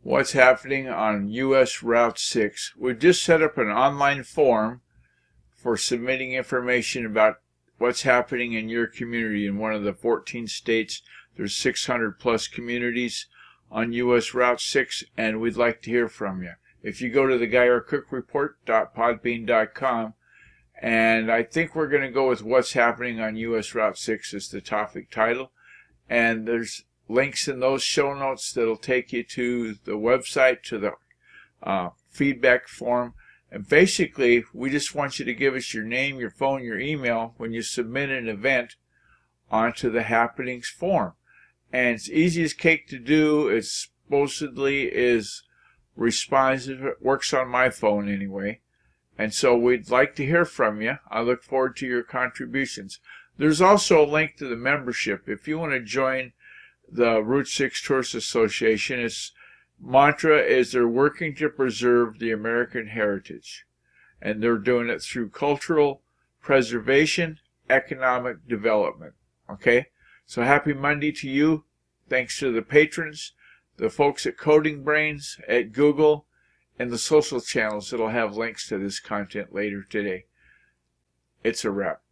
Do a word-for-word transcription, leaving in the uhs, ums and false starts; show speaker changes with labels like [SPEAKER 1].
[SPEAKER 1] what's happening on U S Route six. We've just set up an online form for submitting information about what's happening in your community. In one of the fourteen states, there's six hundred plus communities on U S Route six, and we'd like to hear from you. If you go to the guy r cook report dot podbean dot com, and I think we're going to go with what's happening on U S Route six as the topic title, and there's links in those show notes that'll take you to the website, to the uh, feedback form. And basically, we just want you to give us your name, your phone, your email when you submit an event onto the happenings form. And it's easy as cake to do. It supposedly is responsive. It works on my phone anyway. And so we'd like to hear from you. I look forward to your contributions. There's also a link to the membership. If you want to join the Route six Tourist Association, its mantra is they're working to preserve the American heritage. And they're doing it through cultural preservation, economic development. Okay? So happy Monday to you. Thanks to the patrons, the folks at Coding Brains, at Google, and the social channels that'll have links to this content later today. It's a wrap.